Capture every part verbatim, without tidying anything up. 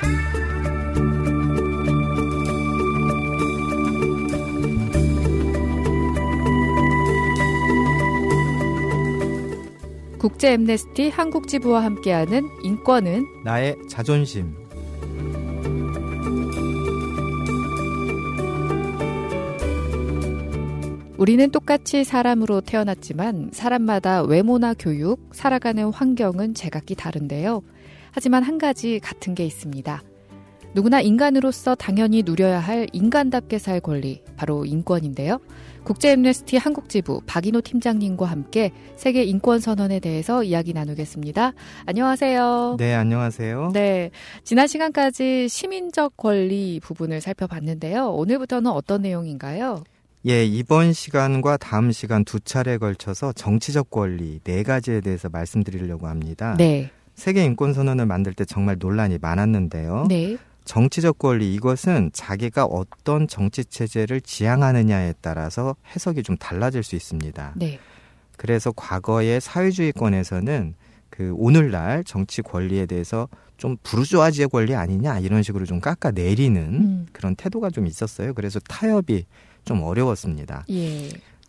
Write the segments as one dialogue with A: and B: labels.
A: 국제 앰네스티 한국지부와 함께하는 인권은
B: 나의 자존심.
A: 우리는 똑같이 사람으로 태어났지만 사람마다 외모나 교육, 살아가는 환경은 제각기 다른데요. 하지만 한 가지 같은 게 있습니다. 누구나 인간으로서 당연히 누려야 할 인간답게 살 권리, 바로 인권인데요. 국제 앰네스티 한국지부 박인호 팀장님과 함께 세계 인권선언에 대해서 이야기 나누겠습니다. 안녕하세요.
B: 네, 안녕하세요.
A: 네, 지난 시간까지 시민적 권리 부분을 살펴봤는데요. 오늘부터는 어떤 내용인가요?
B: 예, 이번 시간과 다음 시간 두 차례에 걸쳐서 정치적 권리 네 가지에 대해서 말씀드리려고 합니다.
A: 네.
B: 세계 인권선언을 만들 때 정말 논란이 많았는데요.
A: 네.
B: 정치적 권리, 이것은 자기가 어떤 정치체제를 지향하느냐에 따라서 해석이 좀 달라질 수 있습니다.
A: 네.
B: 그래서 과거의 사회주의권에서는 그 오늘날 정치 권리에 대해서 좀 부르주아지의 권리 아니냐 이런 식으로 좀 깎아내리는 음. 그런 태도가 좀 있었어요. 그래서 타협이 좀 어려웠습니다.
A: 예.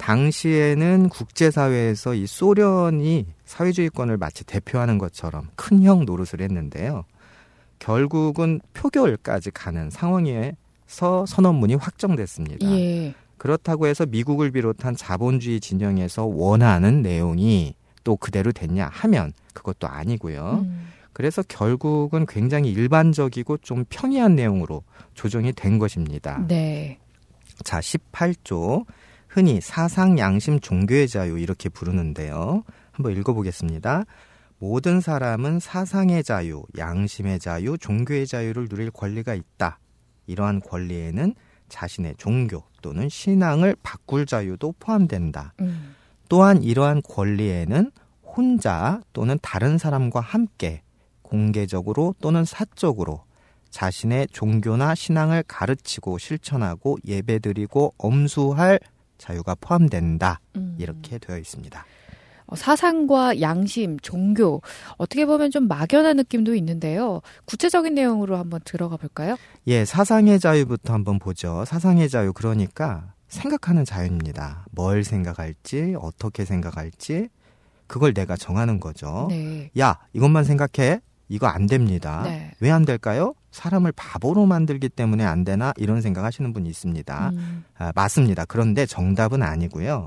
B: 당시에는 국제사회에서 이 소련이 사회주의권을 마치 대표하는 것처럼 큰 형 노릇을 했는데요. 결국은 표결까지 가는 상황에서 선언문이 확정됐습니다.
A: 예.
B: 그렇다고 해서 미국을 비롯한 자본주의 진영에서 원하는 내용이 또 그대로 됐냐 하면 그것도 아니고요.
A: 음.
B: 그래서 결국은 굉장히 일반적이고 좀 평이한 내용으로 조정이 된 것입니다.
A: 네.
B: 자, 십팔 조 흔히 사상, 양심, 종교의 자유 이렇게 부르는데요. 한번 읽어보겠습니다. 모든 사람은 사상의 자유, 양심의 자유, 종교의 자유를 누릴 권리가 있다. 이러한 권리에는 자신의 종교 또는 신앙을 바꿀 자유도 포함된다.
A: 음.
B: 또한 이러한 권리에는 혼자 또는 다른 사람과 함께 공개적으로 또는 사적으로 자신의 종교나 신앙을 가르치고 실천하고 예배드리고 엄수할 자유가 포함된다.
A: 음.
B: 이렇게 되어 있습니다.
A: 사상과 양심, 종교, 어떻게 보면 좀 막연한 느낌도 있는데요. 구체적인 내용으로 한번 들어가 볼까요?
B: 예, 사상의 자유부터 한번 보죠. 사상의 자유, 그러니까 생각하는 자유입니다. 뭘 생각할지, 어떻게 생각할지, 그걸 내가 정하는 거죠.
A: 네.
B: 야, 이것만 생각해? 이거 안 됩니다.
A: 네.
B: 왜 안 될까요? 사람을 바보로 만들기 때문에 안 되나? 이런 생각하시는 분이 있습니다.
A: 음.
B: 아, 맞습니다. 그런데 정답은 아니고요.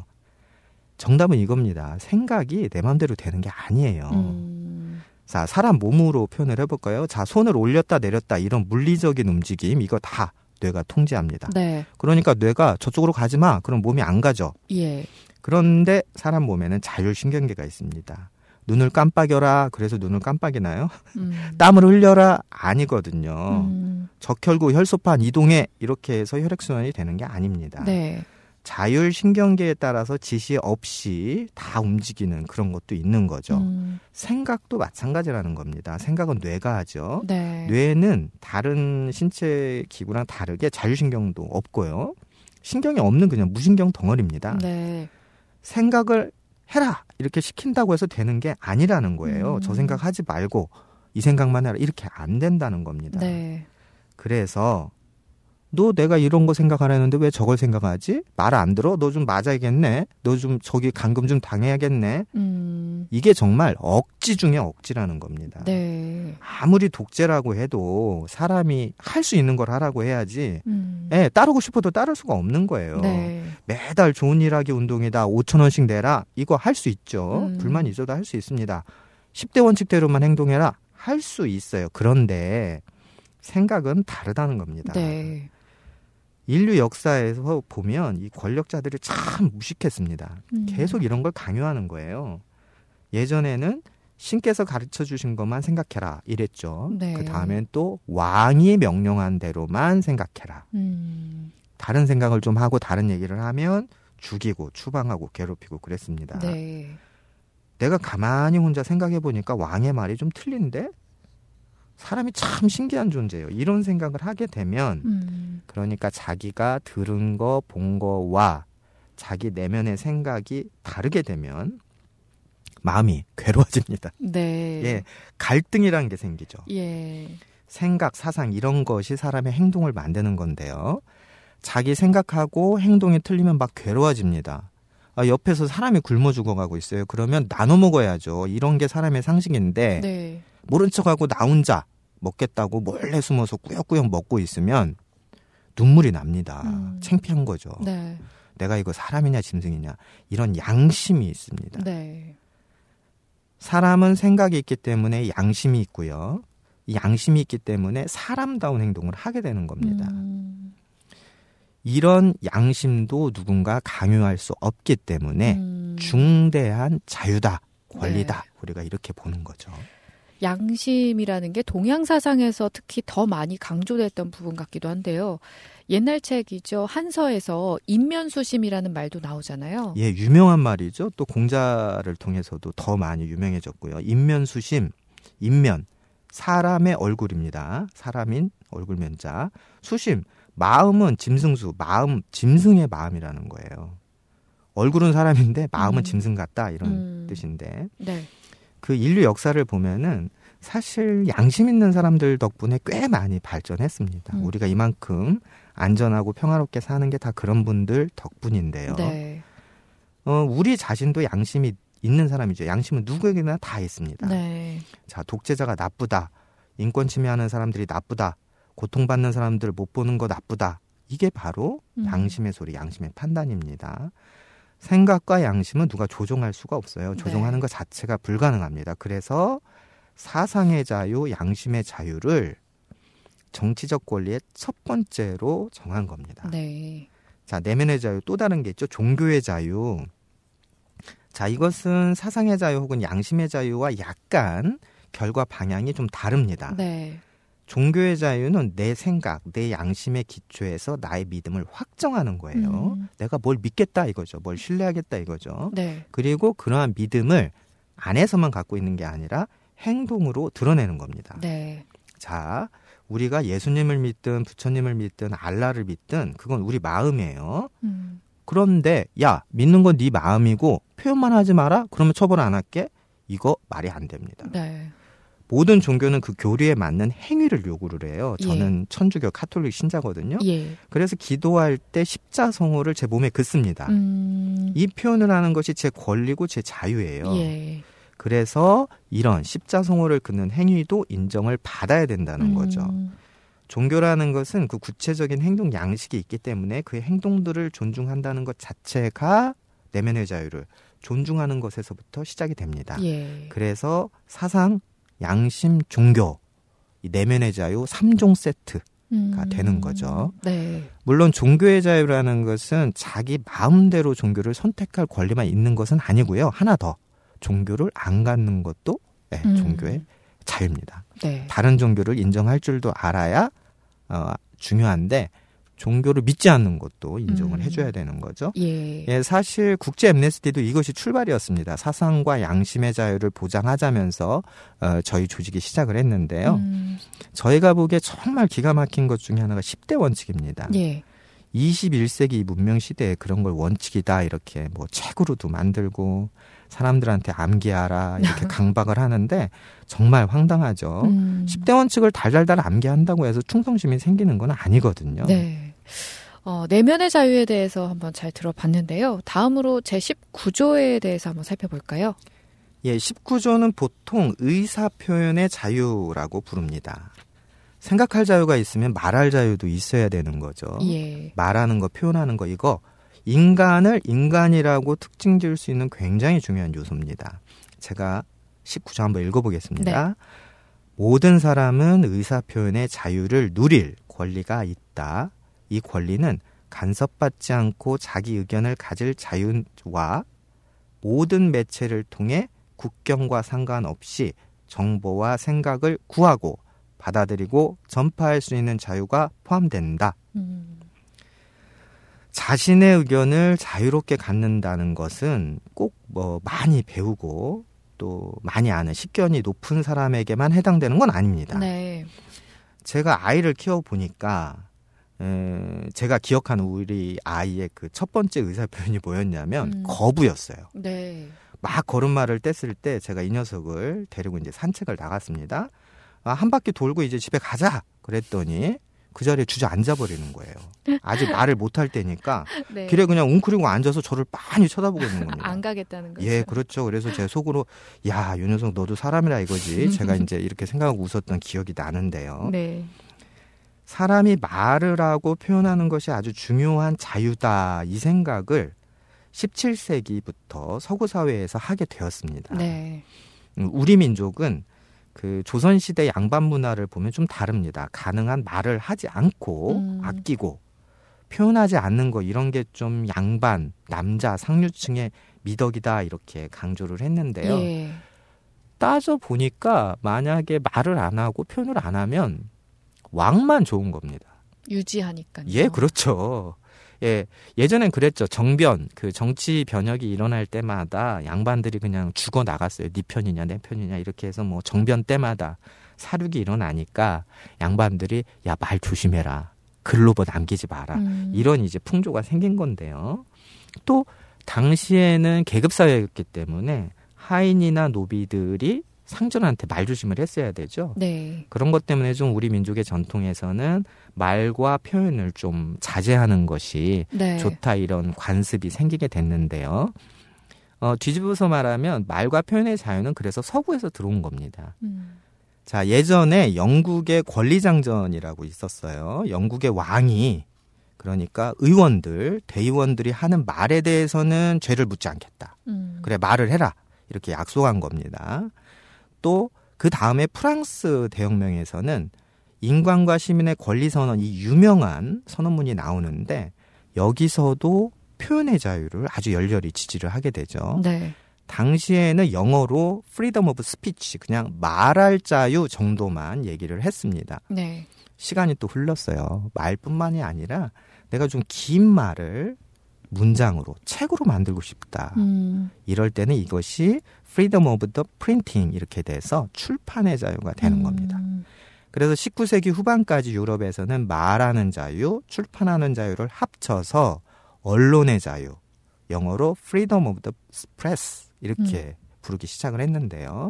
B: 정답은 이겁니다. 생각이 내 마음대로 되는 게 아니에요.
A: 음.
B: 자, 사람 몸으로 표현을 해볼까요? 자, 손을 올렸다 내렸다 이런 물리적인 움직임 이거 다 뇌가 통제합니다.
A: 네.
B: 그러니까 뇌가 저쪽으로 가지 마. 그럼 몸이 안 가죠.
A: 예.
B: 그런데 사람 몸에는 자율신경계가 있습니다. 눈을 깜빡여라. 그래서 눈을 깜빡이나요?
A: 음.
B: 땀을 흘려라. 아니거든요.
A: 음.
B: 적혈구, 혈소판 이동해. 이렇게 해서 혈액순환이 되는 게 아닙니다.
A: 네.
B: 자율신경계에 따라서 지시 없이 다 움직이는 그런 것도 있는 거죠.
A: 음.
B: 생각도 마찬가지라는 겁니다. 생각은 뇌가 하죠.
A: 네.
B: 뇌는 다른 신체 기구랑 다르게 자율신경도 없고요. 신경이 없는 그냥 무신경 덩어리입니다.
A: 네.
B: 생각을 해라 이렇게 시킨다고 해서 되는 게 아니라는 거예요.
A: 음.
B: 저 생각하지 말고 이 생각만 해라 이렇게 안 된다는 겁니다.
A: 네.
B: 그래서 너 내가 이런 거 생각하라는데 왜 저걸 생각하지? 말 안 들어? 너 좀 맞아야겠네. 너 좀 저기 감금 좀 당해야겠네.
A: 음.
B: 이게 정말 억지 중에 억지라는 겁니다.
A: 네.
B: 아무리 독재라고 해도 사람이 할 수 있는 걸 하라고 해야지.
A: 음.
B: 예, 따르고 싶어도 따를 수가 없는 거예요.
A: 네.
B: 매달 좋은 일 하기 운동이다. 오천 원씩 내라. 이거 할 수 있죠.
A: 음.
B: 불만 있어도 할 수 있습니다. 십 대 원칙대로만 행동해라. 할 수 있어요. 그런데 생각은 다르다는 겁니다.
A: 네.
B: 인류 역사에서 보면 이 권력자들이 참 무식했습니다.
A: 음.
B: 계속 이런 걸 강요하는 거예요. 예전에는 신께서 가르쳐 주신 것만 생각해라 이랬죠.
A: 네.
B: 그 다음엔 또 왕이 명령한 대로만 생각해라.
A: 음.
B: 다른 생각을 좀 하고 다른 얘기를 하면 죽이고 추방하고 괴롭히고 그랬습니다.
A: 네.
B: 내가 가만히 혼자 생각해 보니까 왕의 말이 좀 틀린데? 사람이 참 신기한 존재예요. 이런 생각을 하게 되면
A: 음.
B: 그러니까 자기가 들은 거, 본 거와 자기 내면의 생각이 다르게 되면 마음이 괴로워집니다.
A: 네.
B: 예, 갈등이라는 게 생기죠.
A: 예.
B: 생각, 사상 이런 것이 사람의 행동을 만드는 건데요. 자기 생각하고 행동이 틀리면 막 괴로워집니다. 아, 옆에서 사람이 굶어 죽어가고 있어요. 그러면 나눠 먹어야죠. 이런 게 사람의 상식인데
A: 네.
B: 모른 척하고 나 혼자 먹겠다고 몰래 숨어서 꾸역꾸역 먹고 있으면 눈물이 납니다.
A: 음.
B: 창피한 거죠.
A: 네.
B: 내가 이거 사람이냐 짐승이냐 이런 양심이 있습니다.
A: 네.
B: 사람은 생각이 있기 때문에 양심이 있고요. 이 양심이 있기 때문에 사람다운 행동을 하게 되는 겁니다.
A: 음.
B: 이런 양심도 누군가 강요할 수 없기 때문에
A: 음.
B: 중대한 자유다, 권리다.
A: 네.
B: 우리가 이렇게 보는 거죠.
A: 양심이라는 게 동양 사상에서 특히 더 많이 강조됐던 부분 같기도 한데요. 옛날 책이죠. 한서에서 인면수심이라는 말도 나오잖아요.
B: 예, 유명한 말이죠. 또 공자를 통해서도 더 많이 유명해졌고요. 인면수심, 인면, 사람의 얼굴입니다. 사람인 얼굴면자. 수심, 마음은 짐승수, 마음, 짐승의 마음이라는 거예요. 얼굴은 사람인데 마음은
A: 음.
B: 짐승 같다 이런
A: 음.
B: 뜻인데
A: 네.
B: 그 인류 역사를 보면은 사실 양심 있는 사람들 덕분에 꽤 많이 발전했습니다.
A: 음.
B: 우리가 이만큼 안전하고 평화롭게 사는 게 다 그런 분들 덕분인데요.
A: 네.
B: 어, 우리 자신도 양심이 있는 사람이죠. 양심은 누구에게나 다 있습니다.
A: 네.
B: 자, 독재자가 나쁘다. 인권 침해하는 사람들이 나쁘다. 고통받는 사람들 못 보는 거 나쁘다. 이게 바로
A: 음.
B: 양심의 소리, 양심의 판단입니다. 생각과 양심은 누가 조종할 수가 없어요. 조종하는
A: 네.
B: 것 자체가 불가능합니다. 그래서 사상의 자유, 양심의 자유를 정치적 권리의 첫 번째로 정한 겁니다.
A: 네.
B: 자, 내면의 자유 또 다른 게 있죠. 종교의 자유. 자, 이것은 사상의 자유 혹은 양심의 자유와 약간 결과 방향이 좀 다릅니다.
A: 네.
B: 종교의 자유는 내 생각, 내 양심의 기초에서 나의 믿음을 확정하는 거예요.
A: 음.
B: 내가 뭘 믿겠다 이거죠. 뭘 신뢰하겠다 이거죠.
A: 네.
B: 그리고 그러한 믿음을 안에서만 갖고 있는 게 아니라 행동으로 드러내는 겁니다.
A: 네.
B: 자, 우리가 예수님을 믿든 부처님을 믿든 알라를 믿든 그건 우리 마음이에요.
A: 음.
B: 그런데 야, 믿는 건 네 마음이고 표현만 하지 마라? 그러면 처벌 안 할게? 이거 말이 안 됩니다.
A: 네.
B: 모든 종교는 그 교리에 맞는 행위를 요구를 해요. 저는
A: 예.
B: 천주교 카톨릭 신자거든요.
A: 예.
B: 그래서 기도할 때 십자성호를 제 몸에 긋습니다.
A: 음.
B: 이 표현을 하는 것이 제 권리고 제 자유예요.
A: 예.
B: 그래서 이런 십자성호를 긋는 행위도 인정을 받아야 된다는
A: 음.
B: 거죠. 종교라는 것은 그 구체적인 행동 양식이 있기 때문에 그 행동들을 존중한다는 것 자체가 내면의 자유를 존중하는 것에서부터 시작이 됩니다.
A: 예.
B: 그래서 사상, 양심, 종교, 이 내면의 자유 삼 종 세트가
A: 음.
B: 되는 거죠.
A: 네.
B: 물론 종교의 자유라는 것은 자기 마음대로 종교를 선택할 권리만 있는 것은 아니고요. 하나 더, 종교를 안 갖는 것도 네,
A: 음.
B: 종교의 자유입니다.
A: 네.
B: 다른 종교를 인정할 줄도 알아야 어, 중요한데 종교를 믿지 않는 것도 인정을
A: 음.
B: 해줘야 되는 거죠.
A: 예.
B: 예, 사실 국제 엠네스티도 이것이 출발이었습니다. 사상과 양심의 자유를 보장하자면서 어, 저희 조직이 시작을 했는데요.
A: 음.
B: 저희가 보기에 정말 기가 막힌 것 중에 하나가 십 대 원칙입니다.
A: 예.
B: 이십일 세기 문명 시대에 그런 걸 원칙이다 이렇게 뭐 책으로도 만들고 사람들한테 암기하라 이렇게 강박을 하는데 정말 황당하죠.
A: 음.
B: 십 대 원칙을 달달달 암기한다고 해서 충성심이 생기는 건 아니거든요.
A: 네. 어, 내면의 자유에 대해서 한번 잘 들어봤는데요. 다음으로 제십구 조에 대해서 한번 살펴볼까요?
B: 예, 십구 조는 보통 의사표현의 자유라고 부릅니다. 생각할 자유가 있으면 말할 자유도 있어야 되는 거죠.
A: 예.
B: 말하는 거, 표현하는 거 이거 인간을 인간이라고 특징 지을 수 있는 굉장히 중요한 요소입니다. 제가 십구 조 한번 읽어보겠습니다.
A: 네.
B: 모든 사람은 의사표현의 자유를 누릴 권리가 있다. 이 권리는 간섭받지 않고 자기 의견을 가질 자유와 모든 매체를 통해 국경과 상관없이 정보와 생각을 구하고 받아들이고 전파할 수 있는 자유가 포함된다.
A: 음.
B: 자신의 의견을 자유롭게 갖는다는 것은 꼭 뭐 많이 배우고 또 많이 아는 식견이 높은 사람에게만 해당되는 건 아닙니다.
A: 네.
B: 제가 아이를 키워보니까 에, 제가 기억하는 우리 아이의 그 첫 번째 의사표현이 뭐였냐면
A: 음.
B: 거부였어요.
A: 네.
B: 막 걸음마를 뗐을 때 제가 이 녀석을 데리고 이제 산책을 나갔습니다. 아, 한 바퀴 돌고 이제 집에 가자 그랬더니 그 자리에 주저앉아 버리는 거예요. 아직 말을 못할 때니까 네. 길에 그냥 웅크리고 앉아서 저를 빤히 쳐다보고 있는 겁니다.
A: 안 가겠다는 거죠.
B: 예, 그렇죠. 그래서 제 속으로 야, 요 녀석 너도 사람이라 이거지. 제가 이제 이렇게 생각하고 웃었던 기억이 나는데요.
A: 네.
B: 사람이 말을 하고 표현하는 것이 아주 중요한 자유다. 이 생각을 십칠 세기부터 서구 사회에서 하게 되었습니다.
A: 네.
B: 우리 민족은 그 조선시대 양반 문화를 보면 좀 다릅니다. 가능한 말을 하지 않고 음. 아끼고 표현하지 않는 거 이런 게 좀 양반, 남자, 상류층의 미덕이다 이렇게 강조를 했는데요. 예. 따져보니까 만약에 말을 안 하고 표현을 안 하면 왕만 좋은 겁니다.
A: 유지하니까요.
B: 예, 그렇죠. 예, 예전엔 그랬죠. 정변, 그 정치 변혁이 일어날 때마다 양반들이 그냥 죽어 나갔어요. 네 편이냐, 내 편이냐 이렇게 해서 뭐 정변 때마다 사륙이 일어나니까 양반들이 야, 말 조심해라. 글로버 남기지 마라. 음. 이런 이제 풍조가 생긴 건데요. 또 당시에는 계급 사회였기 때문에 하인이나 노비들이 상전한테 말조심을 했어야 되죠.
A: 네.
B: 그런 것 때문에 좀 우리 민족의 전통에서는 말과 표현을 좀 자제하는 것이 네. 좋다 이런 관습이 생기게 됐는데요. 어, 뒤집어서 말하면 말과 표현의 자유는 그래서 서구에서 들어온 겁니다. 음. 자, 예전에 영국의 권리장전이라고 있었어요. 영국의 왕이 그러니까 의원들, 대의원들이 하는 말에 대해서는 죄를 묻지 않겠다. 음. 그래, 말을 해라. 이렇게 약속한 겁니다. 또 그 다음에 프랑스 대혁명에서는 인권과 시민의 권리 선언, 이 유명한 선언문이 나오는데 여기서도 표현의 자유를 아주 열렬히 지지를 하게 되죠.
A: 네.
B: 당시에는 영어로 freedom of speech, 그냥 말할 자유 정도만 얘기를 했습니다.
A: 네.
B: 시간이 또 흘렀어요. 말뿐만이 아니라 내가 좀 긴 말을 문장으로, 책으로 만들고 싶다.
A: 음.
B: 이럴 때는 이것이 freedom of the printing 이렇게 돼서 출판의 자유가 되는 음. 겁니다. 그래서 십구 세기 후반까지 유럽에서는 말하는 자유, 출판하는 자유를 합쳐서 언론의 자유, 영어로 freedom of the press 이렇게 음. 부르기 시작을 했는데요.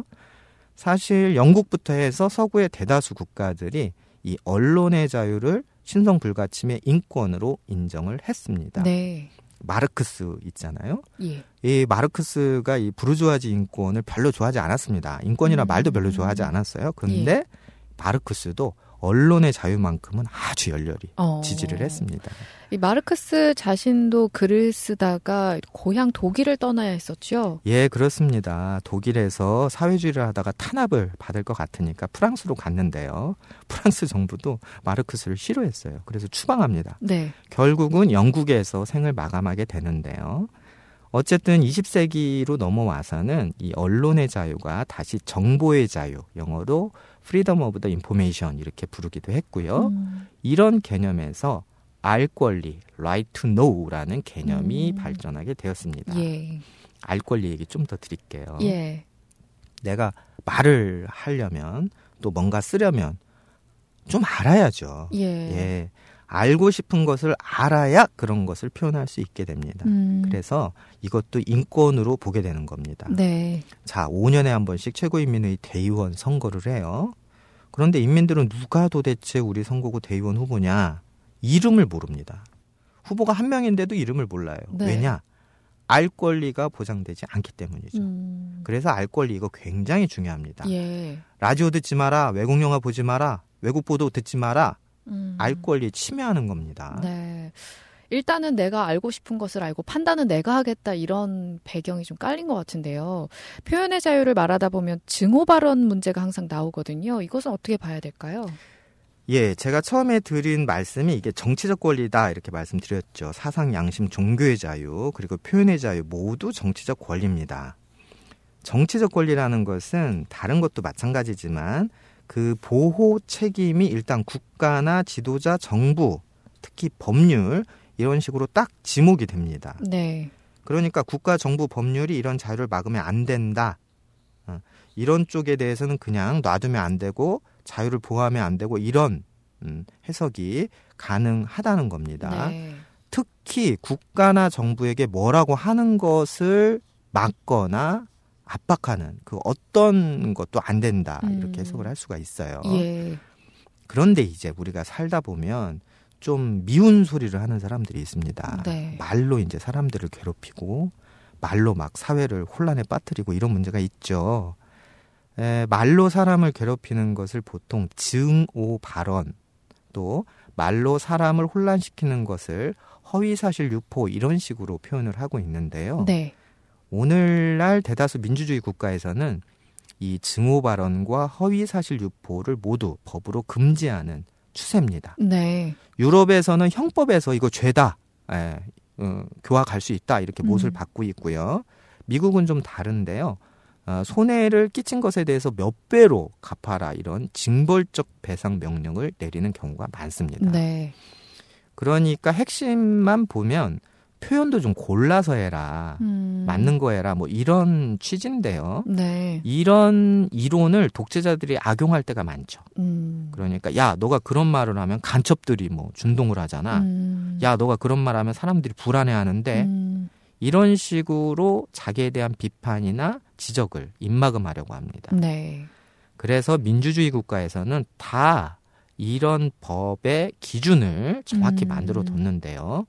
B: 사실 영국부터 해서 서구의 대다수 국가들이 이 언론의 자유를 신성불가침의 인권으로 인정을 했습니다.
A: 네.
B: 마르크스 있잖아요.
A: 예.
B: 이 마르크스가 이 부르주아지 인권을 별로 좋아하지 않았습니다. 인권이나 음. 말도 별로 좋아하지 않았어요. 그런데 예. 마르크스도 언론의 자유만큼은 아주 열렬히 어. 지지를 했습니다.
A: 이 마르크스 자신도 글을 쓰다가 고향 독일을 떠나야 했었죠?
B: 예, 그렇습니다. 독일에서 사회주의를 하다가 탄압을 받을 것 같으니까 프랑스로 갔는데요. 프랑스 정부도 마르크스를 싫어했어요. 그래서 추방합니다.
A: 네.
B: 결국은 영국에서 생을 마감하게 되는데요. 어쨌든 이십 세기로 넘어와서는 이 언론의 자유가 다시 정보의 자유, 영어로 freedom of the information 이렇게 부르기도 했고요. 음. 이런 개념에서 알 권리, right to know라는 개념이 음. 발전하게 되었습니다.
A: 예.
B: 알 권리 얘기 좀 더 드릴게요.
A: 예.
B: 내가 말을 하려면 또 뭔가 쓰려면 좀 알아야죠.
A: 예.
B: 예. 알고 싶은 것을 알아야 그런 것을 표현할 수 있게 됩니다.
A: 음.
B: 그래서 이것도 인권으로 보게 되는 겁니다.
A: 네.
B: 자, 오 년에 한 번씩 최고인민회의 대의원 선거를 해요. 그런데 인민들은 누가 도대체 우리 선거구 대의원 후보냐? 이름을 모릅니다. 후보가 한 명인데도 이름을 몰라요.
A: 네.
B: 왜냐? 알 권리가 보장되지 않기 때문이죠.
A: 음.
B: 그래서 알 권리 이거 굉장히 중요합니다.
A: 예.
B: 라디오 듣지 마라, 외국 영화 보지 마라, 외국 보도 듣지 마라.
A: 음.
B: 알 권리 침해하는 겁니다.
A: 네. 일단은 내가 알고 싶은 것을 알고 판단은 내가 하겠다 이런 배경이 좀 깔린 것 같은데요. 표현의 자유를 말하다 보면 증오 발언 문제가 항상 나오거든요. 이것은 어떻게 봐야 될까요?
B: 예, 제가 처음에 드린 말씀이 이게 정치적 권리다 이렇게 말씀드렸죠. 사상, 양심, 종교의 자유 그리고 표현의 자유 모두 정치적 권리입니다. 정치적 권리라는 것은 다른 것도 마찬가지지만 그 보호 책임이 일단 국가나 지도자, 정부, 특히 법률 이런 식으로 딱 지목이 됩니다.
A: 네.
B: 그러니까 국가, 정부, 법률이 이런 자유를 막으면 안 된다. 어, 이런 쪽에 대해서는 그냥 놔두면 안 되고 자유를 보호하면 안 되고 이런 음, 해석이 가능하다는 겁니다.
A: 네.
B: 특히 국가나 정부에게 뭐라고 하는 것을 막거나 압박하는 그 어떤 것도 안 된다
A: 음.
B: 이렇게 해석을 할 수가 있어요.
A: 예.
B: 그런데 이제 우리가 살다 보면 좀 미운 소리를 하는 사람들이 있습니다.
A: 네.
B: 말로 이제 사람들을 괴롭히고 말로 막 사회를 혼란에 빠뜨리고 이런 문제가 있죠. 에, 말로 사람을 괴롭히는 것을 보통 증오 발언, 또 말로 사람을 혼란시키는 것을 허위사실 유포 이런 식으로 표현을 하고 있는데요.
A: 네.
B: 오늘날 대다수 민주주의 국가에서는 이 증오 발언과 허위사실 유포를 모두 법으로 금지하는 추세입니다.
A: 네.
B: 유럽에서는 형법에서 이거 죄다, 예, 어, 교화 갈 수 있다 이렇게 못을
A: 음.
B: 받고 있고요. 미국은 좀 다른데요. 어, 손해를 끼친 것에 대해서 몇 배로 갚아라 이런 징벌적 배상 명령을 내리는 경우가 많습니다.
A: 네.
B: 그러니까 핵심만 보면 표현도 좀 골라서 해라.
A: 음.
B: 맞는 거 해라. 뭐 이런 취지인데요.
A: 네.
B: 이런 이론을 독재자들이 악용할 때가 많죠.
A: 음.
B: 그러니까 야 너가 그런 말을 하면 간첩들이 뭐 준동을 하잖아.
A: 음.
B: 야 너가 그런 말 하면 사람들이 불안해하는데
A: 음.
B: 이런 식으로 자기에 대한 비판이나 지적을 입막음하려고 합니다.
A: 네.
B: 그래서 민주주의 국가에서는 다 이런 법의 기준을 정확히
A: 음.
B: 만들어 뒀는데요.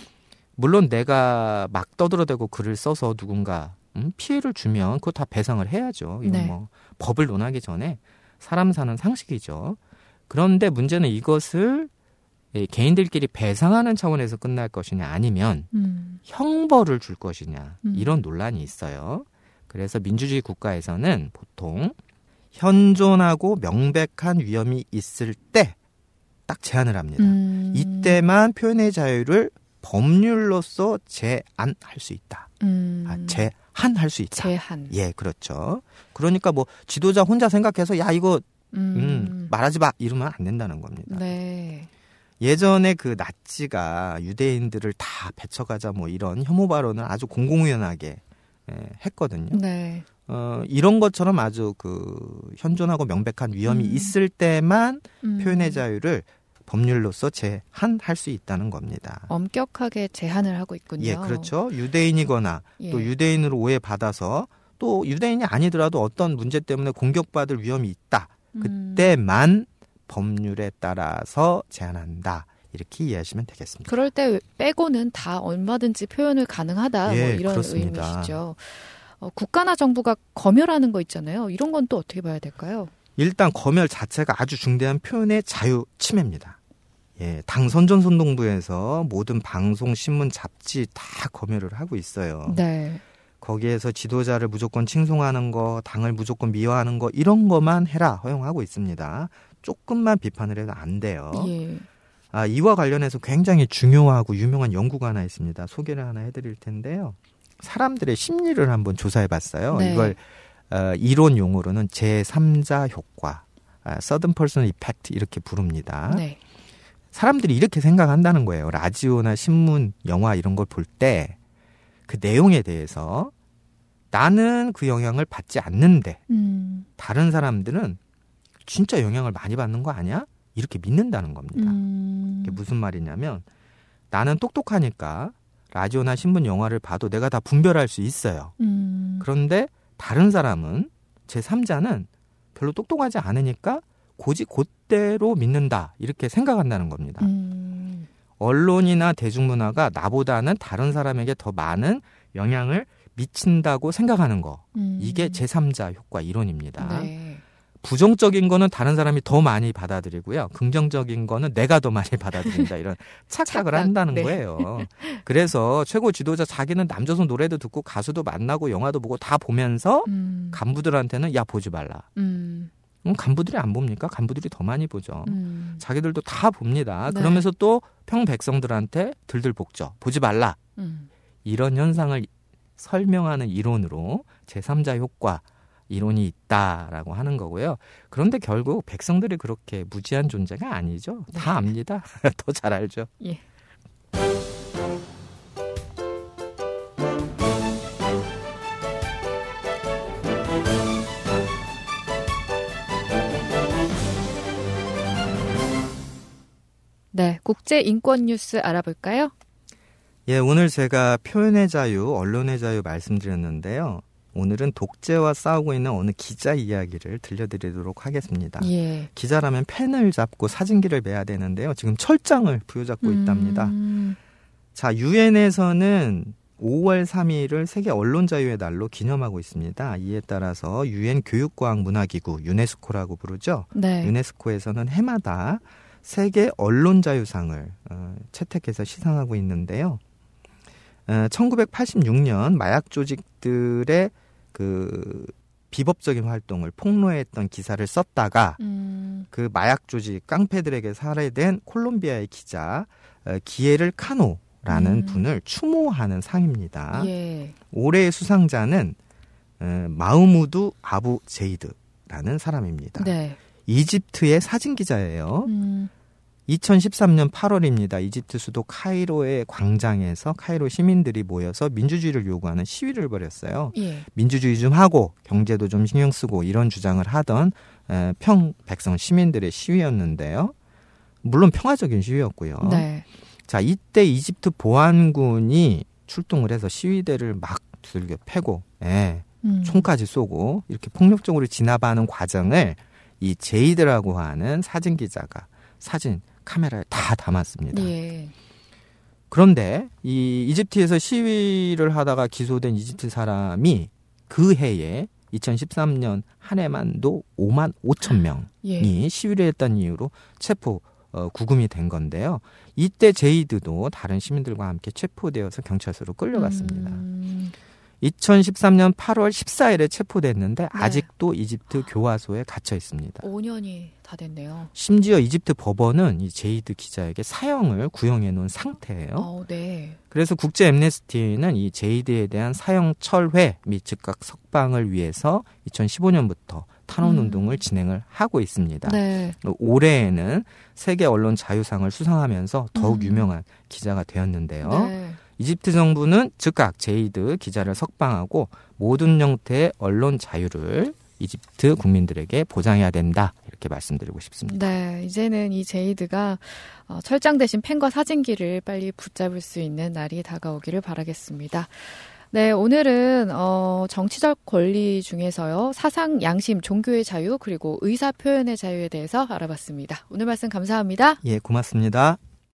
B: 물론 내가 막 떠들어대고 글을 써서 누군가 음, 피해를 주면 그거 다 배상을 해야죠. 이건
A: 네.
B: 뭐 법을 논하기 전에 사람 사는 상식이죠. 그런데 문제는 이것을 개인들끼리 배상하는 차원에서 끝날 것이냐 아니면
A: 음.
B: 형벌을 줄 것이냐
A: 음.
B: 이런 논란이 있어요. 그래서 민주주의 국가에서는 보통 현존하고 명백한 위험이 있을 때 딱 제한을 합니다.
A: 음.
B: 이때만 표현의 자유를 법률로서 제한할 수 있다.
A: 음.
B: 아, 제한할 수 있다.
A: 제한.
B: 예, 그렇죠. 그러니까 뭐 지도자 혼자 생각해서 야 이거
A: 음.
B: 음, 말하지 마 이러면 안 된다는 겁니다.
A: 네.
B: 예전에 그 나치가 유대인들을 다 배척하자 뭐 이런 혐오 발언을 아주 공공연하게 예, 했거든요.
A: 네.
B: 어, 이런 것처럼 아주 그 현존하고 명백한 위험이
A: 음.
B: 있을 때만
A: 음.
B: 표현의 자유를 법률로서 제한할 수 있다는 겁니다.
A: 엄격하게 제한을 하고 있군요.
B: 예, 그렇죠. 유대인이거나
A: 예.
B: 또 유대인으로 오해받아서 또 유대인이 아니더라도 어떤 문제 때문에 공격받을 위험이 있다. 그때만 법률에 따라서 제한한다. 이렇게 이해하시면 되겠습니다.
A: 그럴 때 빼고는 다 얼마든지 표현을 가능하다.
B: 예,
A: 뭐 이런
B: 그렇습니다.
A: 의미시죠. 어, 국가나 정부가 검열하는 거 있잖아요. 이런 건 또 어떻게 봐야 될까요?
B: 일단 검열 자체가 아주 중대한 표현의 자유 침해입니다. 예, 당 선전선동부에서 모든 방송, 신문, 잡지 다 검열을 하고 있어요.
A: 네.
B: 거기에서 지도자를 무조건 칭송하는 거, 당을 무조건 미화하는 거 이런 것만 해라 허용하고 있습니다. 조금만 비판을 해도 안 돼요.
A: 예.
B: 아, 이와 관련해서 굉장히 중요하고 유명한 연구가 하나 있습니다. 소개를 하나 해드릴 텐데요. 사람들의 심리를 한번 조사해봤어요.
A: 네.
B: 이걸 어, 이론 용어로는 제삼자 효과, 아, Third Person Effect 이렇게 부릅니다.
A: 네.
B: 사람들이 이렇게 생각한다는 거예요. 라디오나 신문, 영화 이런 걸 볼 때 그 내용에 대해서 나는 그 영향을 받지 않는데
A: 음.
B: 다른 사람들은 진짜 영향을 많이 받는 거 아니야? 이렇게 믿는다는 겁니다.
A: 음.
B: 이게 무슨 말이냐면 나는 똑똑하니까 라디오나 신문, 영화를 봐도 내가 다 분별할 수 있어요.
A: 음.
B: 그런데 다른 사람은 제삼자는 별로 똑똑하지 않으니까 고지 곧대로 믿는다 이렇게 생각한다는 겁니다.
A: 음.
B: 언론이나 대중문화가 나보다는 다른 사람에게 더 많은 영향을 미친다고 생각하는 거.
A: 음.
B: 이게 제삼자 효과 이론입니다.
A: 네.
B: 부정적인 거는 다른 사람이 더 많이 받아들이고요. 긍정적인 거는 내가 더 많이 받아들인다. 이런 착각을
A: 착각,
B: 한다는
A: 네.
B: 거예요. 그래서 최고 지도자 자기는 남조선 노래도 듣고 가수도 만나고 영화도 보고 다 보면서
A: 음.
B: 간부들한테는 야 보지 말라.
A: 음.
B: 음, 간부들이 안 봅니까? 간부들이 더 많이 보죠.
A: 음.
B: 자기들도 다 봅니다.
A: 네.
B: 그러면서 또 평백성들한테 들들 볶죠. 보지 말라.
A: 음.
B: 이런 현상을 설명하는 이론으로 제삼자 효과 이론이 있다라고 하는 거고요. 그런데 결국 백성들이 그렇게 무지한 존재가 아니죠. 다 압니다. 더 잘 알죠.
A: 예. 네, 국제 인권 뉴스 알아볼까요?
B: 예, 오늘 제가 표현의 자유, 언론의 자유 말씀드렸는데요. 오늘은 독재와 싸우고 있는 어느 기자 이야기를 들려드리도록 하겠습니다.
A: 예.
B: 기자라면 펜을 잡고 사진기를 매야 되는데요. 지금 철장을 부여잡고
A: 음.
B: 있답니다. 자, 유엔에서는 오월 삼일을 세계 언론자유의 날로 기념하고 있습니다. 이에 따라서 유엔 교육과학문화기구 유네스코라고 부르죠.
A: 네.
B: 유네스코에서는 해마다 세계 언론자유상을 어, 채택해서 시상하고 있는데요. 어, 천구백팔십육년 마약 조직들의 그 비법적인 활동을 폭로했던 기사를 썼다가 음. 그 마약 조직 깡패들에게 살해된 콜롬비아의 기자 어, 기에를 카노라는 음. 분을 추모하는 상입니다. 예. 올해의 수상자는 어, 마흐무드 아부 제이드라는 사람입니다. 네. 이집트의 사진기자예요. 음. 이천십삼년 팔월입니다. 이집트 수도 카이로의 광장에서 카이로 시민들이 모여서 민주주의를 요구하는 시위를 벌였어요. 예. 민주주의 좀 하고 경제도 좀 신경 쓰고 이런 주장을 하던 평 백성 시민들의 시위였는데요. 물론 평화적인 시위였고요. 네. 자, 이때 이집트 보안군이 출동을 해서 시위대를 막 두들겨 패고 예, 음. 총까지 쏘고 이렇게 폭력적으로 진압하는 과정을 이 제이드라고 하는 사진기자가 사진 카메라에 다 담았습니다. 예. 그런데 이 이집트에서 시위를 하다가 기소된 이집트 사람이 그 해에 이천십삼년 한 해만도 오만 오천 명이 예. 시위를 했다는 이유로 체포 어, 구금이 된 건데요. 이때 제이드도 다른 시민들과 함께 체포되어서 경찰서로 끌려갔습니다. 음. 이천십삼년 팔월 십사일에 체포됐는데 네. 아직도 이집트 교화소에 갇혀 있습니다.
A: 오 년이 다 됐네요.
B: 심지어 이집트 법원은 이 제이드 기자에게 사형을 구형해 놓은 상태예요.
A: 어, 네.
B: 그래서 국제 앰네스티는 이 제이드에 대한 사형 철회 및 즉각 석방을 위해서 이천십오년부터 탄원운동을 음. 진행을 하고 있습니다. 네. 올해에는 세계 언론 자유상을 수상하면서 더욱 음. 유명한 기자가 되었는데요. 네. 이집트 정부는 즉각 제이드 기자를 석방하고 모든 형태의 언론 자유를 이집트 국민들에게 보장해야 된다. 이렇게 말씀드리고 싶습니다.
A: 네, 이제는 이 제이드가 철장 대신 펜과 사진기를 빨리 붙잡을 수 있는 날이 다가오기를 바라겠습니다. 네, 오늘은 어, 정치적 권리 중에서요. 사상, 양심, 종교의 자유 그리고 의사 표현의 자유에 대해서 알아봤습니다. 오늘 말씀 감사합니다.
B: 예, 고맙습니다.